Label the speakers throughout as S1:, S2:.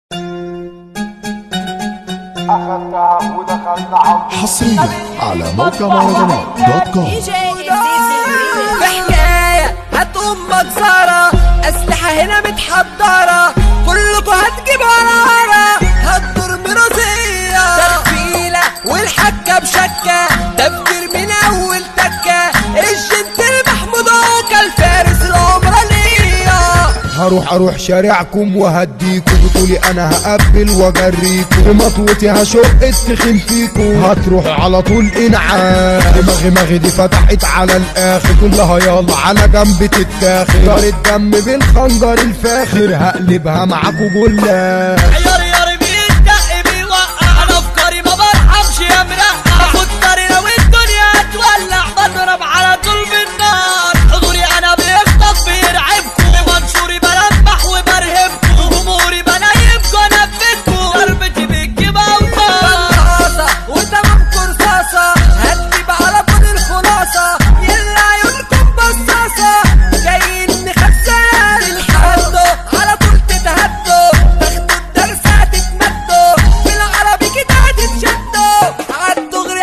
S1: حصريا على موقع مهرجانات.com.
S2: بحكاية هتقوم مجزرة، أسلحة هنا متحضرة، كلكوا هتجيبوا نارة، هتدور مرازية تغفيلة والحكة بشكة، تفكير من أول تكة، الجنتل محمود عوكة الفارس العمرانية.
S3: هروح شارعكم وهديكم، بتقولي انا هقبل واجريكم، بمطوتي هشق التخين فيكم، هتروح على طول انعام. دماغي دي فتحت على الاخر، كلها يلا على جنب تتاخر، دار الدم بالخنجر الفاخر، هقلبها معاكم جلاش.
S2: عيار بيدق بيوقع، انا افكاري ما برحمش يا مرقع، باخد طريق والدنيا هتولع، بضرب على طول بالنار، حضوري انا بيخطف بيرعبكم، بمنشوري بلمح وبرهبكم، جمهوري بنيمكم انبتكم، ضربتي بتجيب اوطان وتمامكم رصاصة، هتجيب على طول الخلاصة، يلا عيونكم بصاصة، جايين نخسر الحدو على طول تتهدوا، تاخدوا الدرس هتتمدوا، بالعربي كده هتتشدوا، عالدغري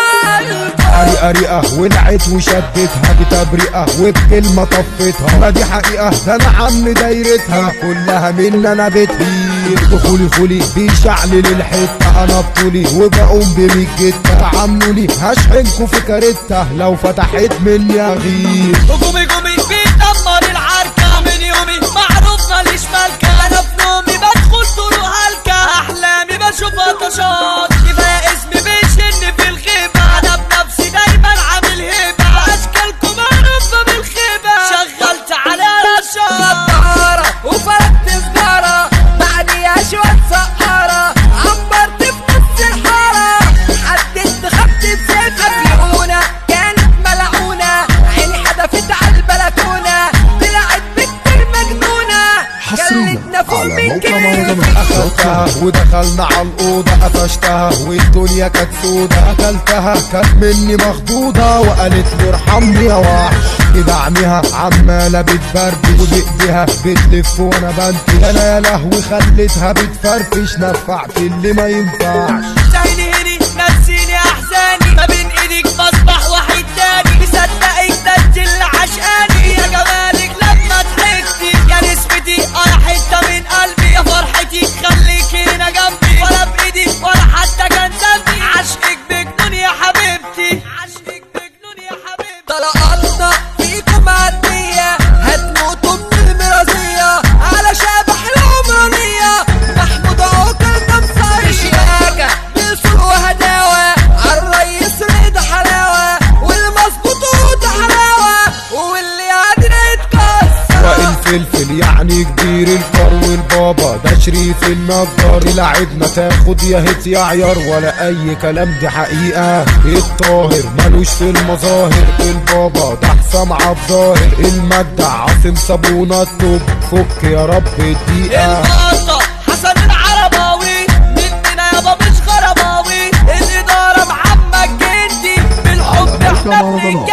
S2: هنزلكوا.
S3: قريقة ولعت وشدتها بتبريئة وبكلمة طفتها، ما دي حقيقة ده انا عم دايرتها، كلها من انا بتهير، دخولي بيشعلل الحتة، انا بطولي وبقوم بمية جتة، تعاملولي هشحنكوا في كارتة، لو فتحت مني اغير.
S2: هجومي بيدمر العركة، من يومي معروف ماليش مالكة، انا في نومي بدخل طرق هلكة، احلامي بشوفها طشات، كفاية اسمي بيشن في الغيبة، انا بنفسي دايما عامل هيبة، اشكالكم معروفة بالخيبة، شغلت على رشاط نضارة وفرقت سجارة، بعديها شوية سقارة، عبرت في نص الحارة، حددت خبط بزيت قفلونا، كانت ملعونة، عيني حدفت على البلكونة، طلعت بنت المجنونة،
S1: حصريا على موقع مهرجانات.com.
S3: اخدتها ودخلنا على الاوضه، قفشتها والدنيا كانت سودا، اكلتها كانت مني مخضوضه، وقالت لي ارحمني يا وحش، بدعمها عماله بتبربش، وبايديها بتلف وانا بنتي، انا يا لهوي خليتها بتفرفش، نفعت اللي ما ينفعش.
S2: عيني هني نسيني احزاني، ما بين ايديك مصباح واحد تاني، مصدقك ده انت اللي عشقاني، يا جمالك لما ضحكتي، يا نسبتي انا حته من قلبي، يا فرحتي خليكي هنا جنبي، ولا بايدي ولا حتى كان ذنبي، عشقك بجنون يا حبيبتي، عشقك بجنون يا حبيبتي، طلقاتنا فيكم معدية، هتموتوا من المرازية، على شبح العمرانية، محمود عوكة ده مصري، شياكة بيصول وهداوة، عالريس رضا حلاوة، والمظبوط ده حلاوة، واللي قادر يتكسر.
S3: وائل فلفل يعني كبير الكرو البابا، ده شريف النجار، لعبنا تاخد يا هيت يا عيار، ولا اي كلام دي حقيقة، الطاهر ملوش في المظاهر، البابا ده حسام عبد-ظاهر، المجدع عاصم صابونة الطب، فك يا رب الدقيقة.
S2: المقطع حسن العرباوي، مننا يابا مش غرباوي، الإدارة محمد جندي، بالحب احنا بنتجاوب.